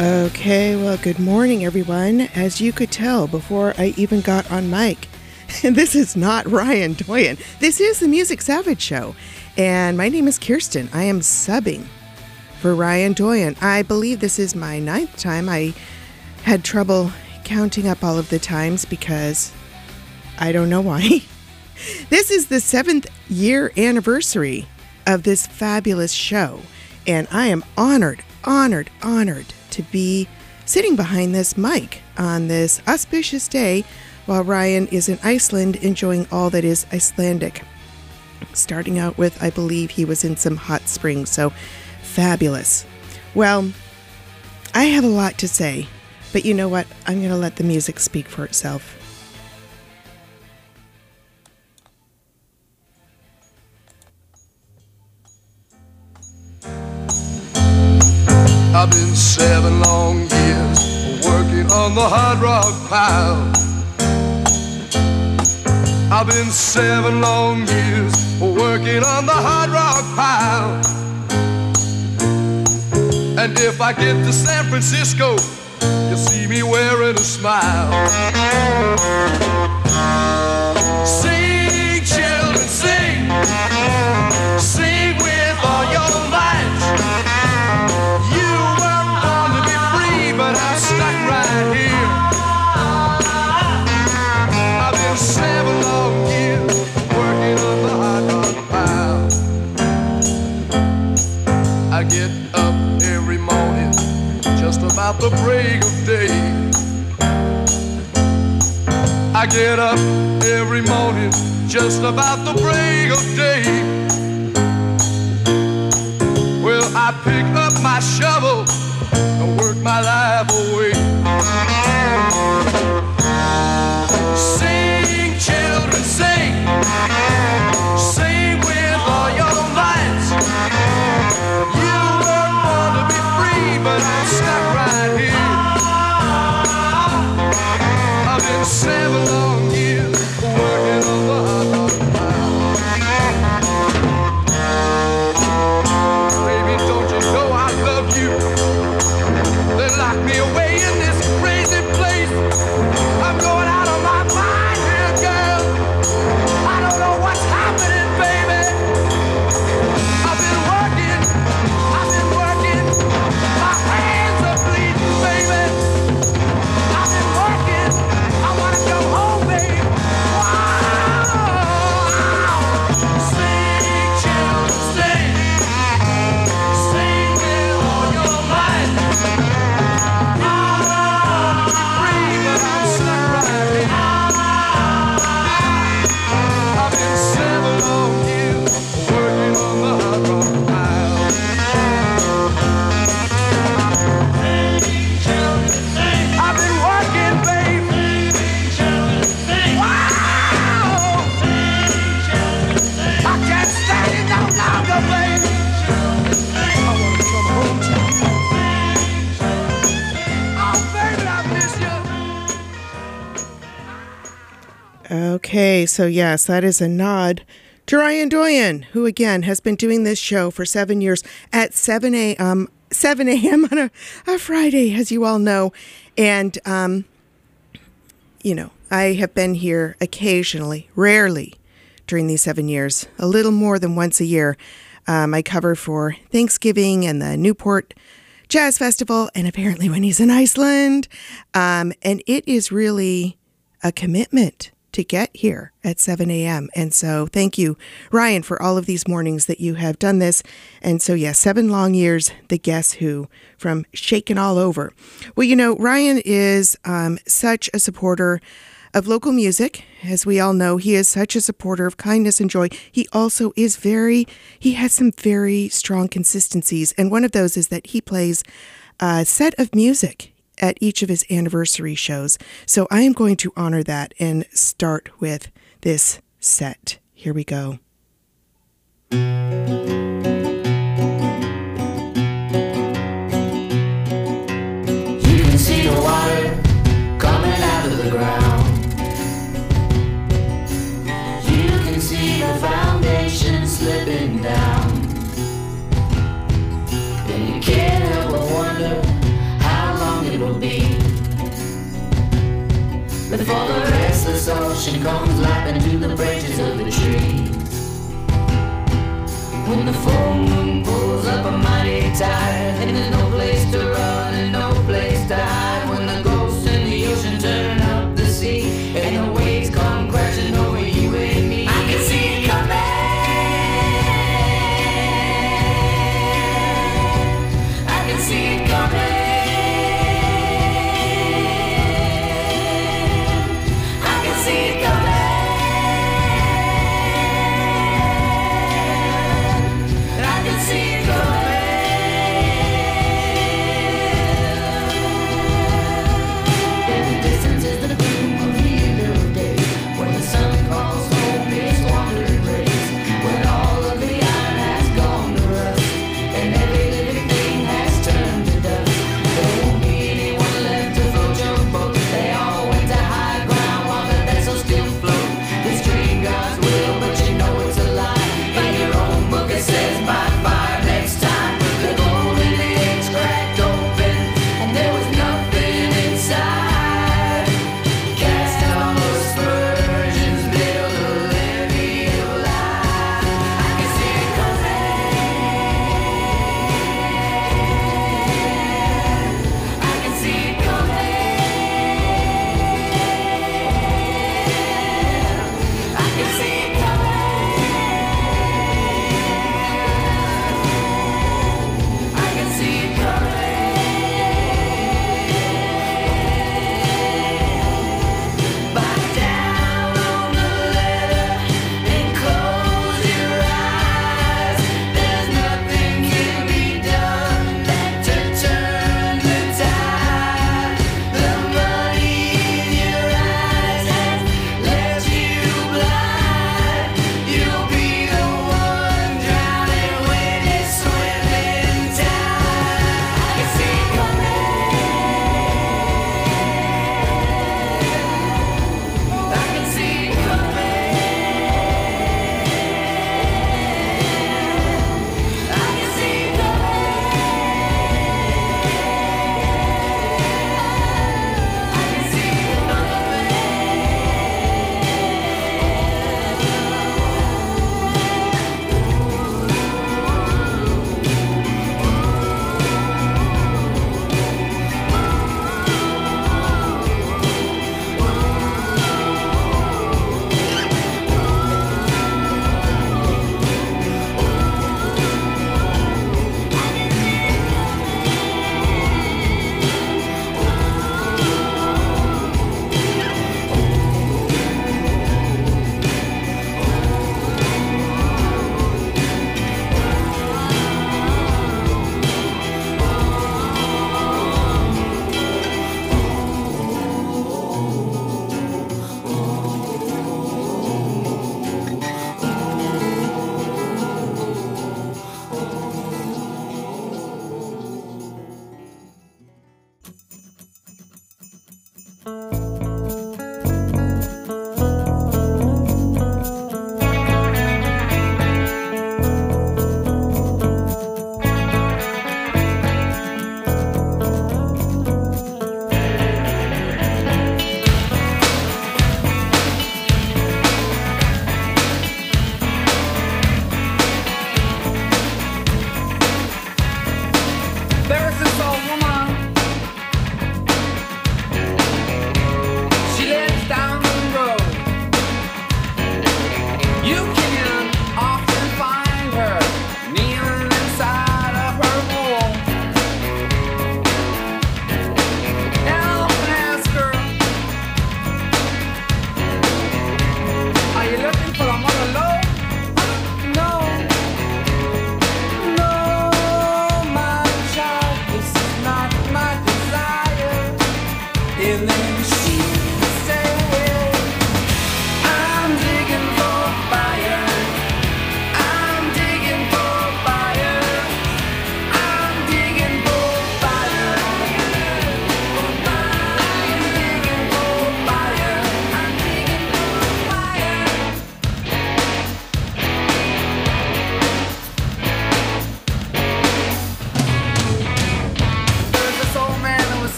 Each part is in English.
Okay, well, good morning, everyone. As you could tell before I even got on mic, this is not Ryan Doyen. This is the Music Savage Show, and my name is Kirsten. I am subbing for Ryan Doyen. I believe this is my 9th time. I had trouble counting up all of the times because I don't know why. This is the 7th year anniversary of this fabulous show, and I am honored to be sitting behind this mic on this auspicious day while Ryan is in Iceland enjoying all that is Icelandic. Starting out with, I believe he was in some hot springs, so fabulous. Well, I have a lot to say, but you know what? I'm going to let the music speak for itself. I've been 7 long years working on the hard rock pile. I've been 7 long years working on the hard rock pile. And if I get to San Francisco, you'll see me wearing a smile. Sing, children, sing. Sing with all your might. But I'm stuck right here. I've been 7 long years working on the hard rock pile. I get up every morning just about the break of day. I get up every morning just about the break of day. Well, I pick up my shovel and work my life away. Sing, children, sing. Sing with all your might. You were born to be free, but I'm stuck right here. I've been 7 long years working on the hard rock pile. Baby, don't you know I love you? They lock me away in this crazy place. I'm going out of my mind here, girl. I don't know what's happening, baby. I've been working. My hands are bleeding, baby. I've been working. I want to go home, baby. Wow. Sing, children, sing. Sing with all your might. I've been 7 long years working on the hard rock pile. I've been working, baby. Wow! I can't stand it no longer, baby. I want to come home to you. Oh, baby, I miss you. Okay, so yes, that is a nod to Ryan Doyen, who again has been doing this show for 7 years at 7 a.m. on a Friday, as you all know. And, I have been here occasionally, rarely during these 7 years, a little more than once a year. I cover for Thanksgiving and the Newport Jazz Festival, and apparently when he's in Iceland. And it is really a commitment to get here at 7 a.m. And so thank you, Ryan, for all of these mornings that you have done this. And so, yes, 7 long years, the Guess Who from Shakin' All Over. Well, Ryan is such a supporter of local music. As we all know, he is such a supporter of kindness and joy. He also is he has some very strong consistencies. And one of those is that he plays a set of music at each of his anniversary shows. So I am going to honor that and start with this set. Here we go. You can see the water coming out of the ground. You can see the foundation slipping down. And you can't help but wonder how before the restless ocean comes lapping to the branches of the trees. When the full moon pulls up a mighty tide, and there's no place to run and no place to hide. When the ghosts in the ocean turn up the sea, and the waves come crashing over you and me, I can see it coming. I can see it coming. I can see it coming.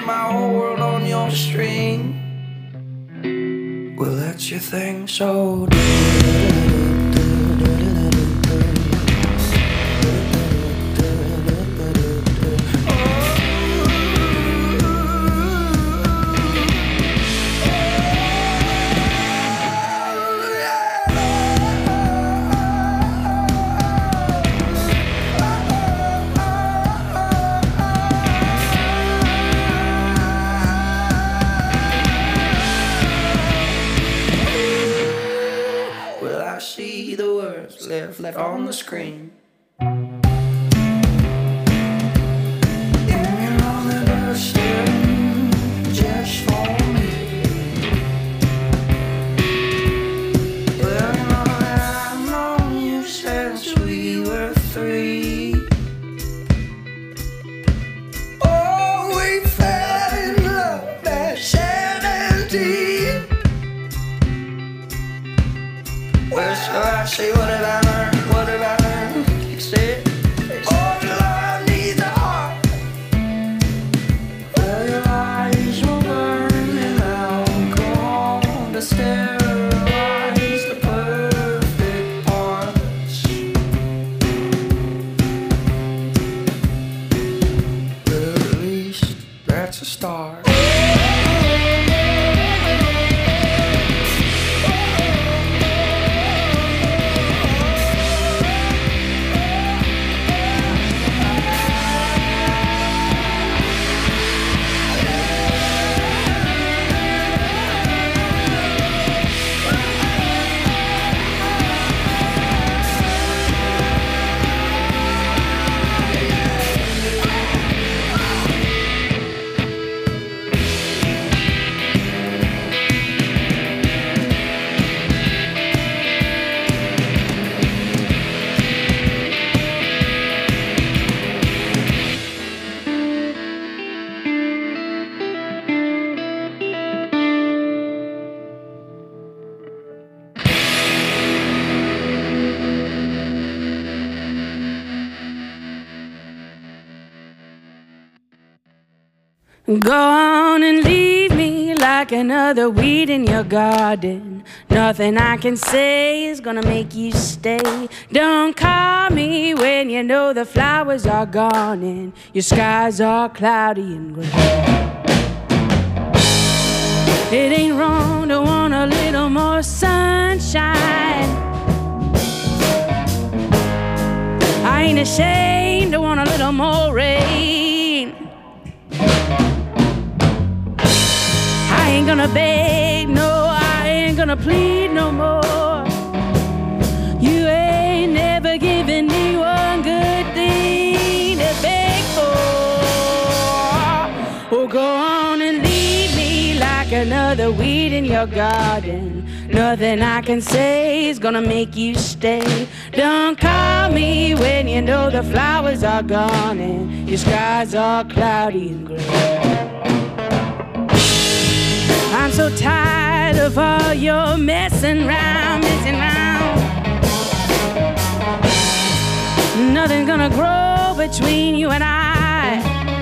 put my whole world on your string. Well, that's your thing, so left on the screen. Yeah, on the doorstep, just for me. Well, you know that I've known you since we were 3. Oh, we fell in love at 17. Well, so I say, what have I learned? What have I learned? You said, oh, love needs a heart. Well, your eyes will burn and I'll go on to sterilize the perfect parts. Well, at least that's a start. Go on and leave me like another weed in your garden. Nothing I can say is gonna make you stay. Don't call me when you know the flowers are gone and your skies are cloudy and gray. It ain't wrong to want a little more sunshine. I ain't ashamed to want a little more rain. I ain't gonna beg, no, I ain't gonna plead no more. You ain't never given me one good thing to beg for. Oh, go on and leave me like another weed in your garden. Nothing I can say is gonna make you stay. Don't call me when you know the flowers are gone and your skies are cloudy and gray. I'm so tired of all your messing around, messing around. Nothing's gonna grow between you and I.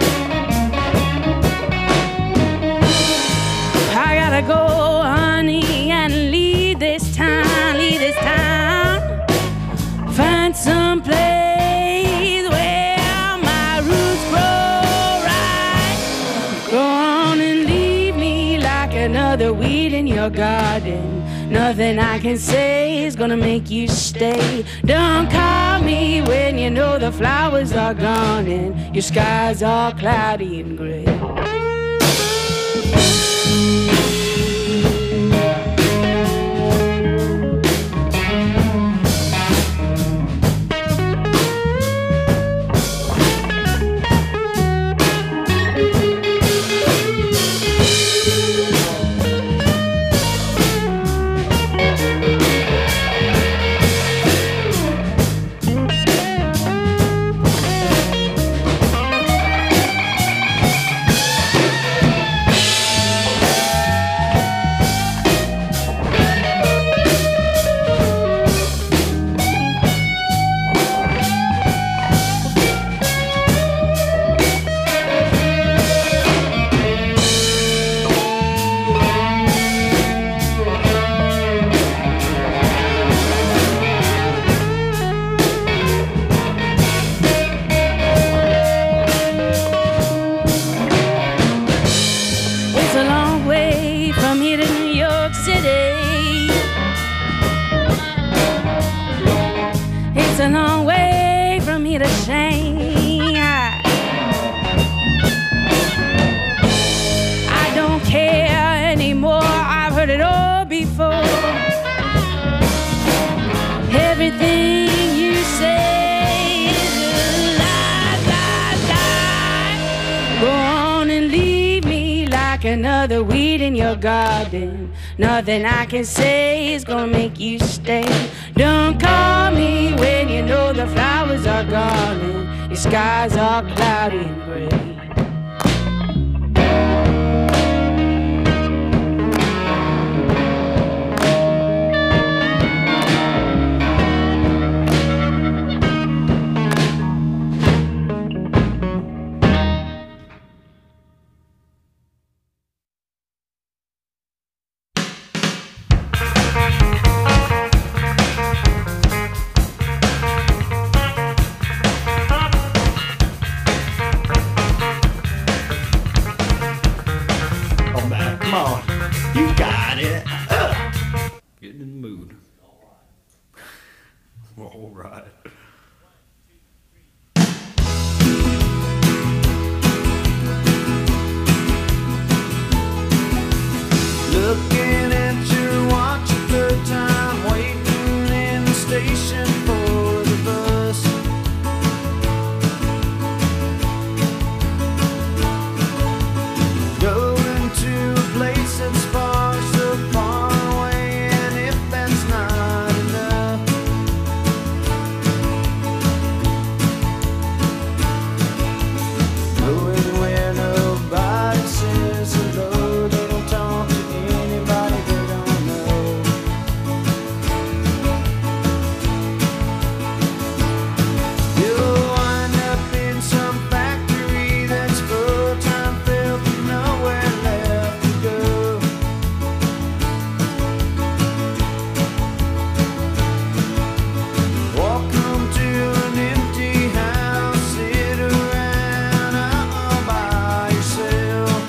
I gotta go, honey, and leave this town, leave this town. Find some place where my roots grow right. Go on and leave me like another weed in your garden. Nothing I can say is gonna make you stay. Don't call me when you know the flowers are gone and your skies are cloudy and gray. your garden. Nothing I can say is gonna make you stay. Don't call me when you know the flowers are gone and your skies are cloudy and gray. All right. Looking at your watch a third time, waiting in the station for the bus. Going to a place that's far, so far away, and if that's not enough, going where nobody says hello, they don't talk to anybody they don't know. You'll wind up in some factory that's full-time filled with nowhere left to go. Walk home to an empty house, sit around all by yourself.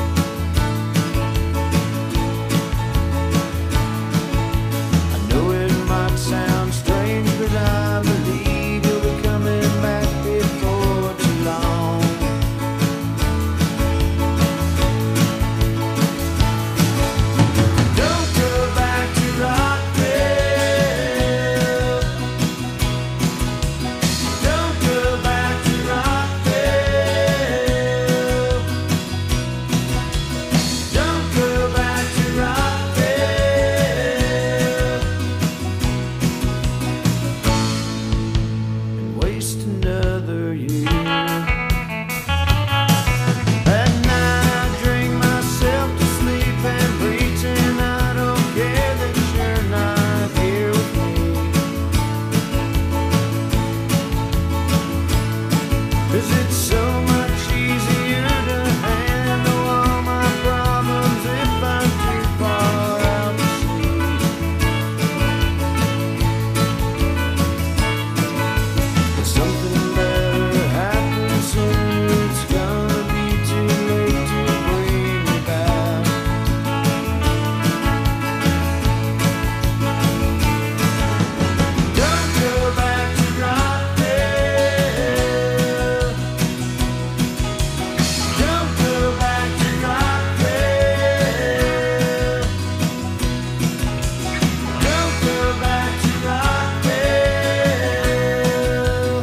I know it might sound strange, but I believe you'll be coming back before too long. Don't go back to Rockville. Don't go back to Rockville. Don't go back to Rockville and waste another year. At night I drink myself to sleep and pretend I don't care that you're not here with me. 'Cause it's so much easier to handle all my problems if I'm too far out to sea. But something better happens soon. It's gonna be too late to bring me back. Don't go back to Rockville. Don't go back to Rockville. Don't go back to Rockville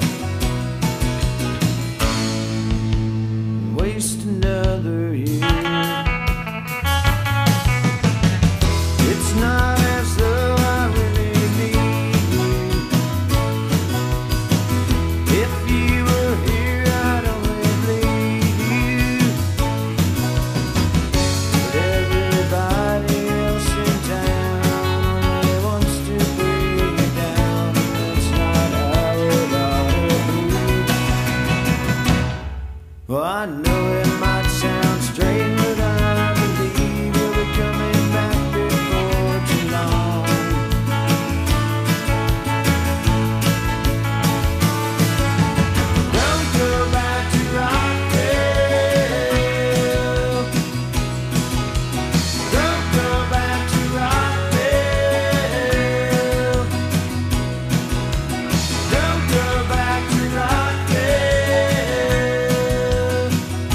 and waste another year. It's not as though I really need you. If you were here, I'd only bleed you. But everybody else in town only wants to bring me down. That's not how it ought to be. Well, I know it might sound strange, but I believe you'll be coming back before too long. Don't go back to Rockville. Don't go back to Rockville. Don't go back to Rockville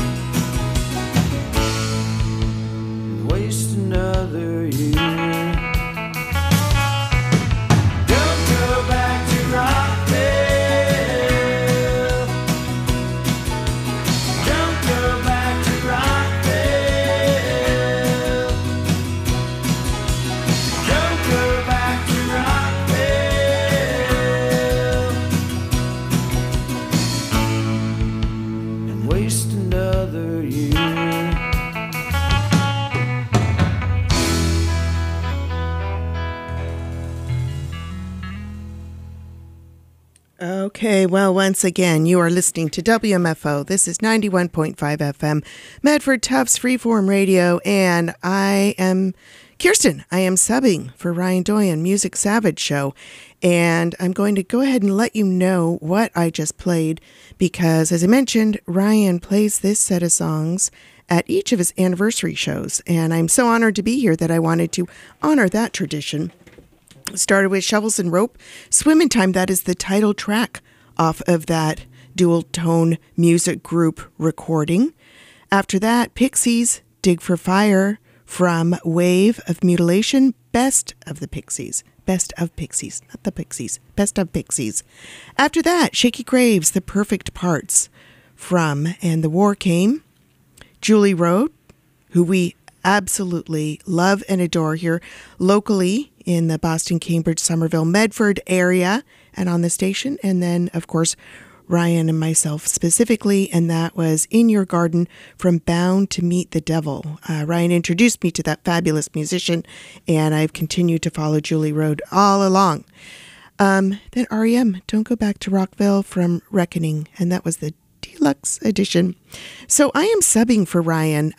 and waste another year. Don't go back to Rockville. Don't go back to Rockville. Okay, well, once again, you are listening to WMFO. This is 91.5 FM, Medford Tufts Freeform Radio, and I am Kirsten. I am subbing for Ryan Doyen, Music Savage Show, and I'm going to go ahead and let you know what I just played, because, as I mentioned, Ryan plays this set of songs at each of his anniversary shows, and I'm so honored to be here that I wanted to honor that tradition. Started with Shovels and Rope, Swimmin' Time. That is the title track off of that dual tone music group recording. After that, Pixies, Dig for Fire, from Wave of Mutilation, Best of the Pixies. Best of Pixies, not the Pixies, Best of Pixies. After that, Shaky Graves, The Perfect Parts, from And the War Came. Julie Road, who we absolutely love and adore here locally in the Boston, Cambridge, Somerville, Medford area and on the station. And then, of course, Ryan and myself specifically, and that was In Your Garden from Bound to Meet the Devil. Ryan introduced me to that fabulous musician, and I've continued to follow Julie Road all along. Then REM, Don't Go Back to Rockville from Reckoning, and that was the deluxe edition. So I am subbing for Ryan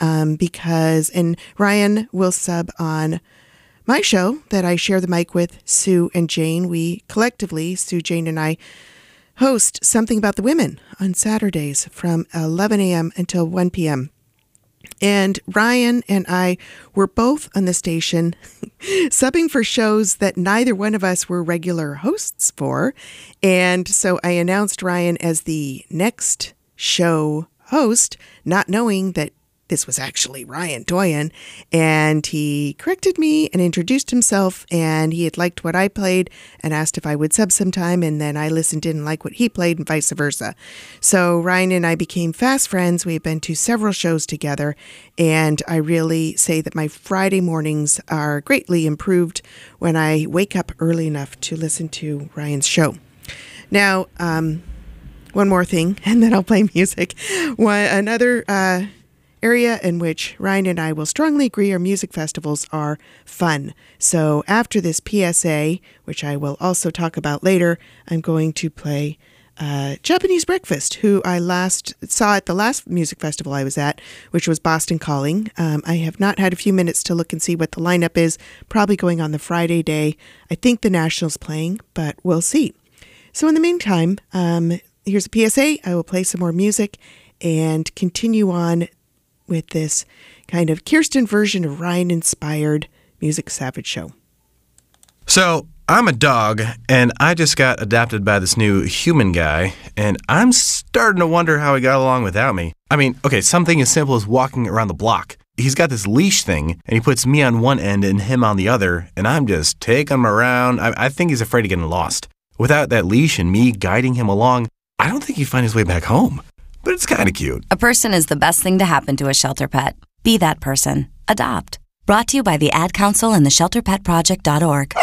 and Ryan will sub on my show that I share the mic with Sue and Jane. We collectively, Sue, Jane, and I, host Something About the Women on Saturdays from 11 a.m. until 1 p.m. And Ryan and I were both on the station subbing for shows that neither one of us were regular hosts for. And so I announced Ryan as the next show host, not knowing that this was actually Ryan Doyen. And he corrected me and introduced himself, and he had liked what I played and asked if I would sub sometime. And then I listened in and liked what he played and vice versa. So Ryan and I became fast friends. We've been to several shows together. And I really say that my Friday mornings are greatly improved when I wake up early enough to listen to Ryan's show. Now, one more thing, and then I'll play music. Another area in which Ryan and I will strongly agree our music festivals are fun. So after this PSA, which I will also talk about later, I'm going to play Japanese Breakfast, who I last saw at the last music festival I was at, which was Boston Calling. I have not had a few minutes to look and see what the lineup is, probably going on the Friday day. I think the National's playing, but we'll see. So in the meantime, here's a PSA. I will play some more music and continue on with this kind of Kirsten version of Ryan-inspired Music Savage Show. So, I'm a dog, and I just got adopted by this new human guy, and I'm starting to wonder how he got along without me. I mean, okay, something as simple as walking around the block. He's got this leash thing, and he puts me on one end and him on the other, and I'm just taking him around. I think he's afraid of getting lost. Without that leash and me guiding him along, I don't think he'd find his way back home. But it's kind of cute. A person is the best thing to happen to a shelter pet. Be that person. Adopt. Brought to you by the Ad Council and the ShelterPetProject.org.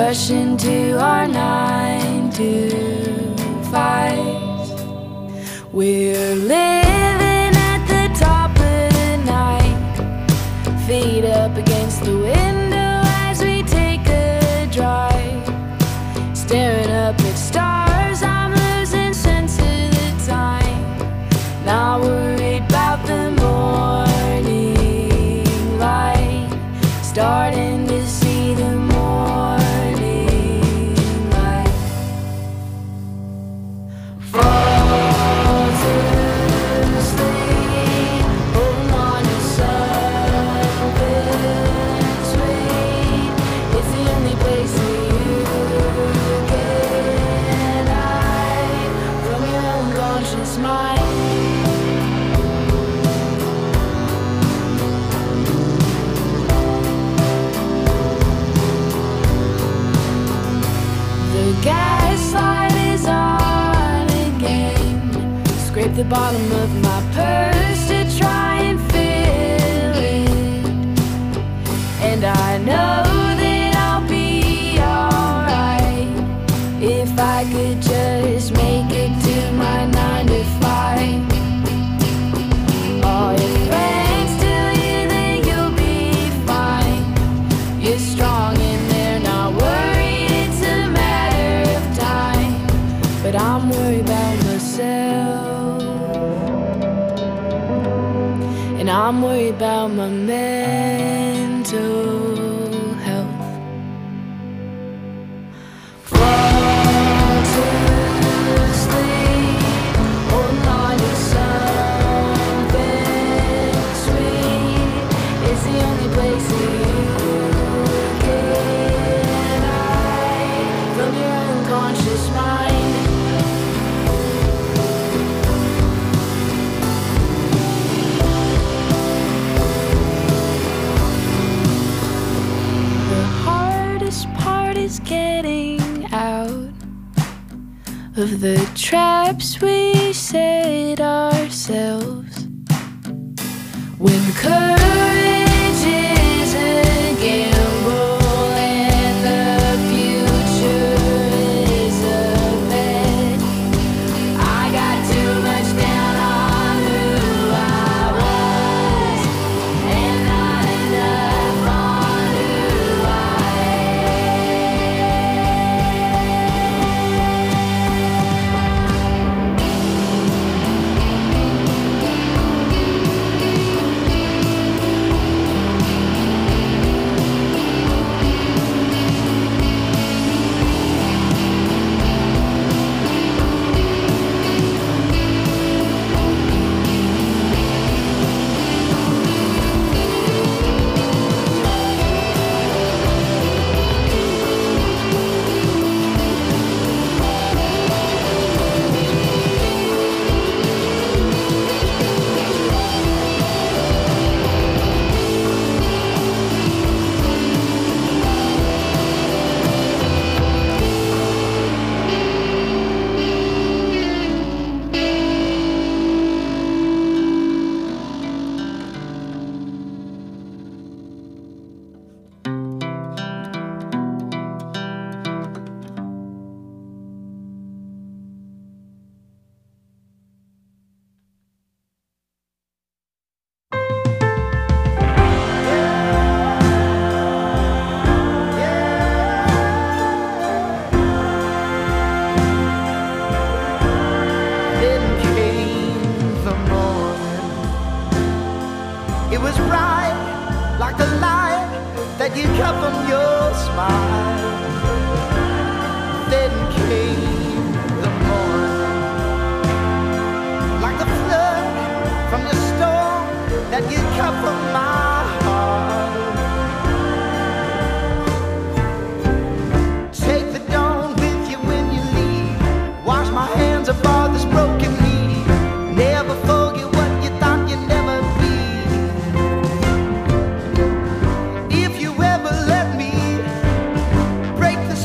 rush into our 9 to 5s. We're living at the top of the night, feet up against the window as we take a drive, staring up at stars. I'm losing sense of the time, not worried about the morning light, starting to see the morning light. Fall to sleep, holding on to something sweet. It's the only place that you can hide from your unconscious mind. The gaslight is on again. Scrape the bottom of my purse to try and fill it, and I know that I'll be alright if I could just make it to my 9 to 5. Oh, if friends tell you that you'll be fine, you're strong and they're not worried, it's a matter of time. But I'm worried about myself, and I'm worried about my mental health. Fall to sleep, holding on to something sweet. It's the only place that you can hide from your unconscious mind. The hardest part is getting out of the traps we set ourselves. When courage is a gamble and the future is a bet, I got too much down on who I was and not enough on who I that you cut from your smile. Then came the morning, like the flood from the storm that you cut from my heart. Take the dawn with you when you leave. Wash my hands of all this broken knee. Never forget what you thought you'd never be. If you ever let me break the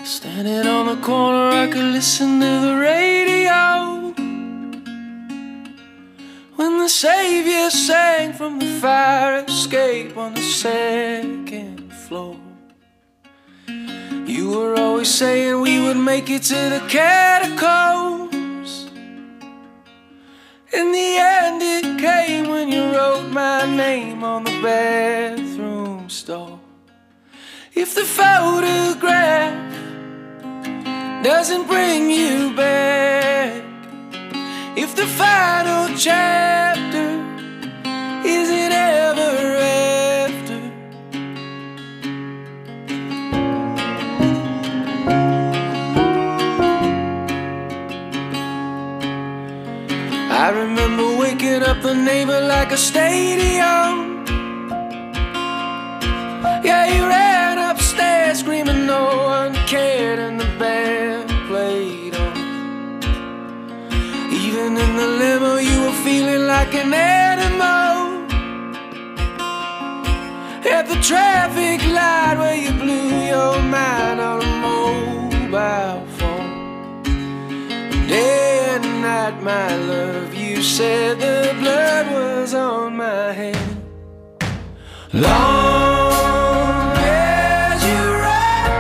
Standing on the corner, I could listen to the radio when the Savior sang from the fire escape on the second floor. You were always saying we would make it to the catacombs. In the end it came when you wrote my name on the bathroom stall. If the photograph doesn't bring you back, if the final chapter isn't ever after, I remember waking up the neighbor like a stadium. Yeah, he ran upstairs screaming no one cared, and the band played on. Even in the limo you were feeling like an animal. At the traffic light where you blew your mind on a mobile phone. Day and night, my love, you said the blood was on my hand. Long as you run,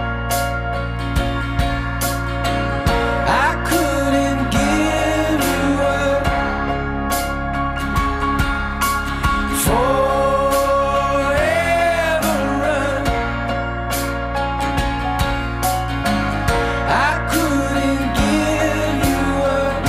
I couldn't give you up. Forever run, I couldn't give you up.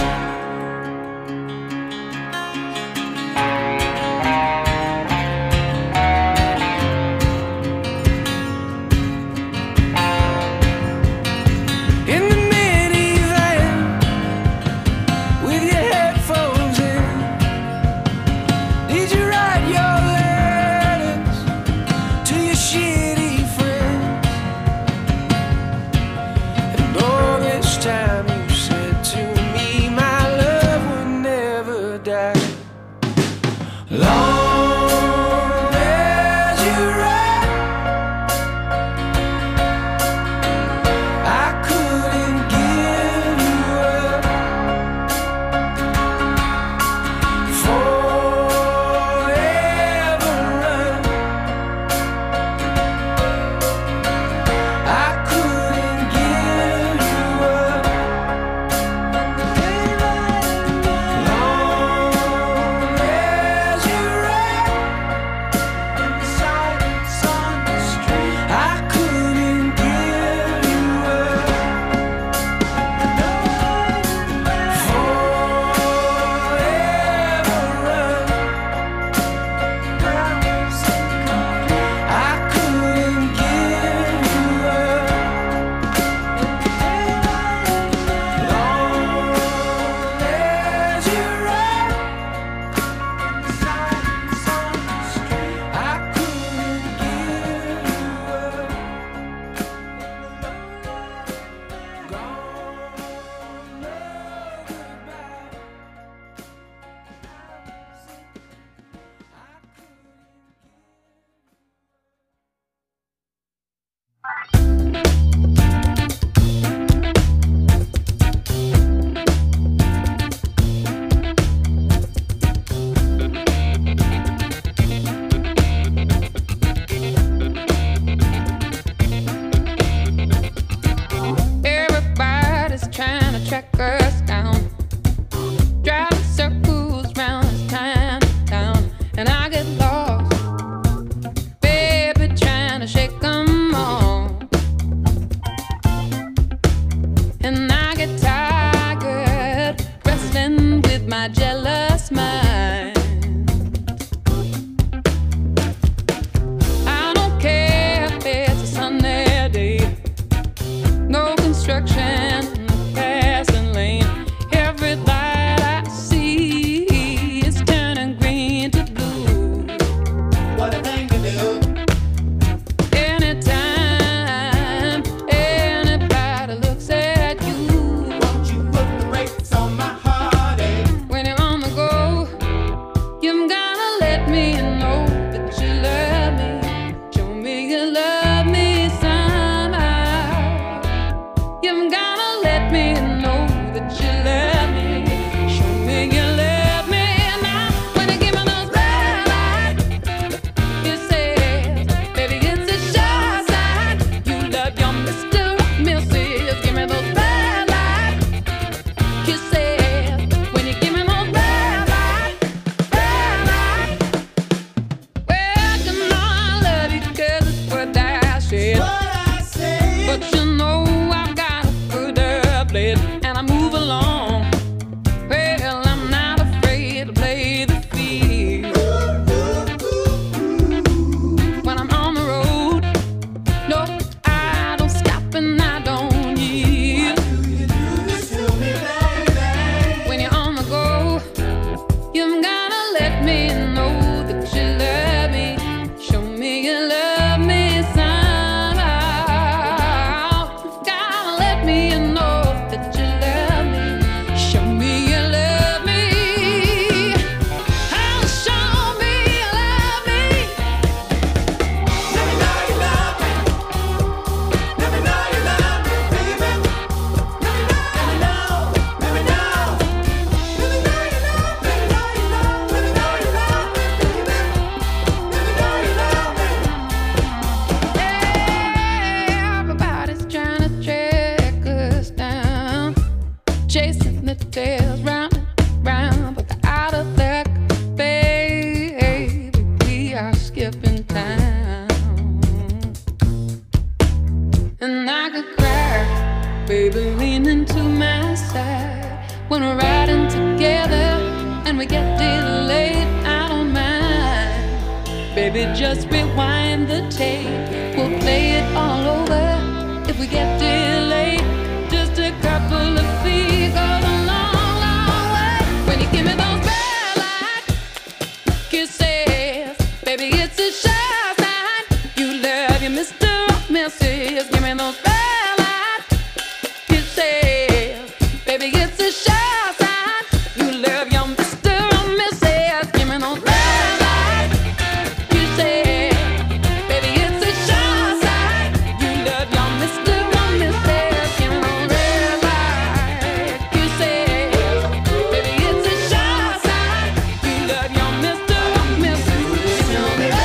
And I could cry, baby, leaning to my side. When we're riding together and we get delayed, I don't mind. Baby, just rewind the tape. We'll play it all over if we get delayed. Just a couple of feet goes a long, long way. When you give me those red light kisses, baby, it's a sure sign you love your Mr. or Mrs. Give me those red light kisses, baby, it's a sure sign you love your Mr. or Mrs. Give me those red light kisses, baby, it's a sure sign you love your Mr. or Mrs. Give me those red light kisses, baby, it's a sure sign you love your Mr. or Mrs. Give me those red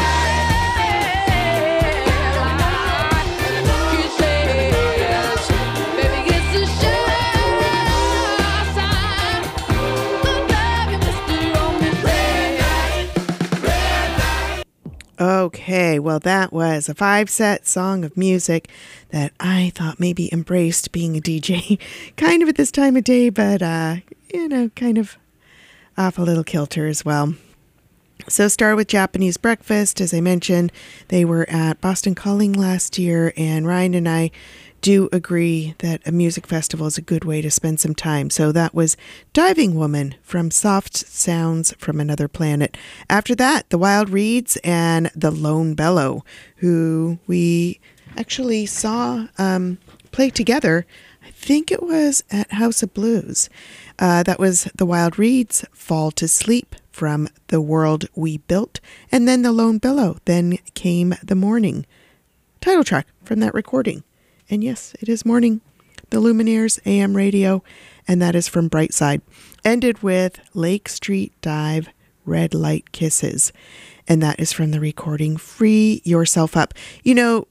Okay, well, that was a 5-set song of music that I thought maybe embraced being a DJ kind of at this time of day, but, kind of off a little kilter as well. So start with Japanese Breakfast. As I mentioned, they were at Boston Calling last year, and Ryan and I do agree that a music festival is a good way to spend some time. So that was Diving Woman from Soft Sounds from Another Planet. After that, the Wild Reeds and the Lone Bellow, who we actually saw play together. I think it was at House of Blues. That was the Wild Reeds, Fall to Sleep from The World We Built, and then the Lone Bellow. Then came The Morning, title track from that recording. And yes, it is morning. The Lumineers AM radio, and that is from Brightside. Ended with Lake Street Dive, Red Light Kisses, and that is from the recording Free Yourself Up. You know,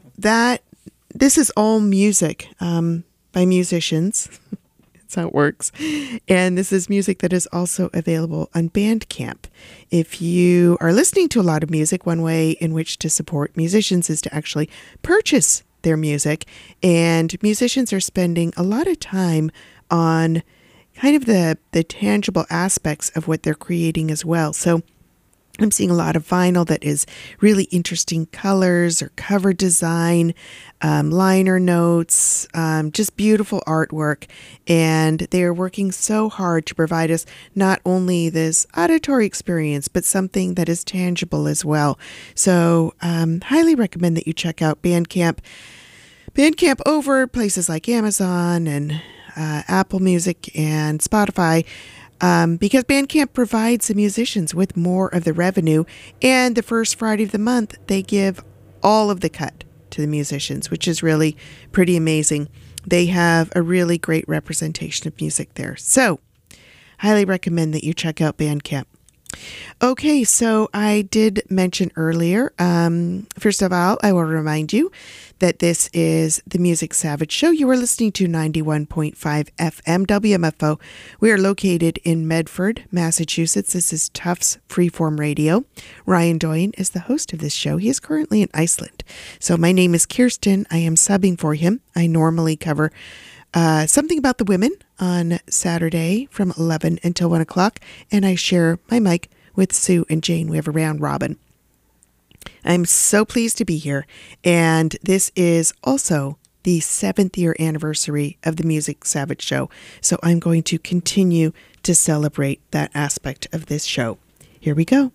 this is all music by musicians. That's how it works. And this is music that is also available on Bandcamp. If you are listening to a lot of music, one way in which to support musicians is to actually purchase their music, and musicians are spending a lot of time on kind of the tangible aspects of what they're creating as well. So I'm seeing a lot of vinyl that is really interesting colors or cover design, liner notes, just beautiful artwork. And they're working so hard to provide us not only this auditory experience, but something that is tangible as well. So highly recommend that you check out Bandcamp. Bandcamp over places like Amazon and Apple Music and Spotify, because Bandcamp provides the musicians with more of the revenue, and the first Friday of the month, they give all of the cut to the musicians, which is really pretty amazing. They have a really great representation of music there. So, highly recommend that you check out Bandcamp. Okay, so I did mention earlier, first of all, I will remind you that this is the Music Savage Show. You are listening to 91.5 FM WMFO. We are located in Medford, Massachusetts. This is Tufts Freeform Radio. Ryan Doyen is the host of this show. He is currently in Iceland. So my name is Kirsten. I am subbing for him. I normally cover something about the women on Saturday from 11 until 1 o'clock, and I share my mic with Sue and Jane. We have a round robin. I'm so pleased to be here, and this is also the 7th year anniversary of the Music Savage Show, so I'm going to continue to celebrate that aspect of this show. Here we go.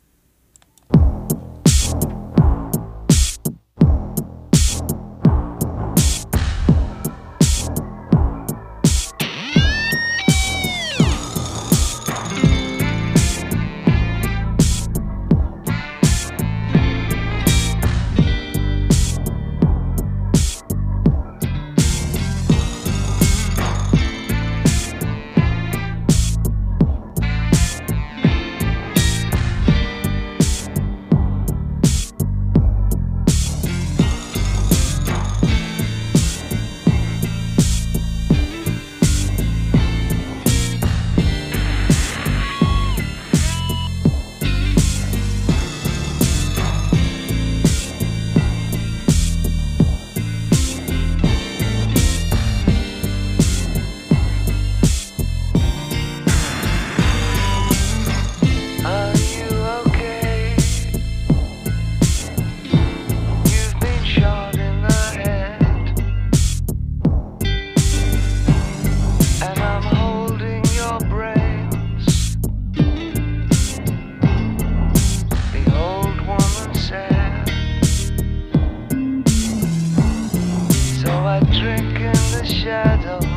shadows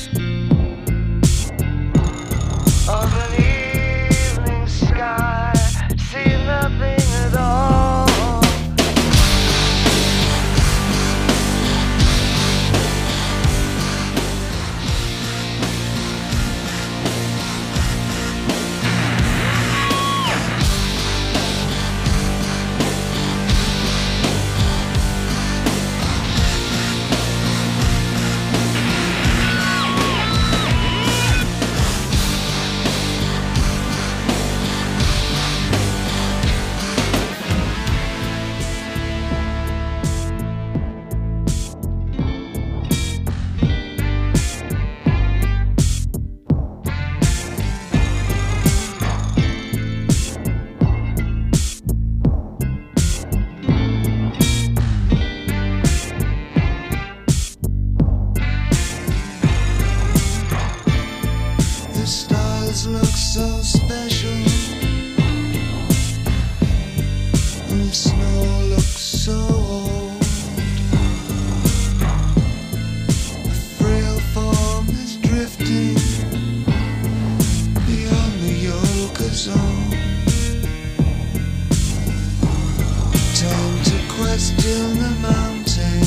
of an evening sky, see nothing at all. The stars look so special, and the snow looks so old. A frail form is drifting beyond the yoga zone. Time to question the mountain.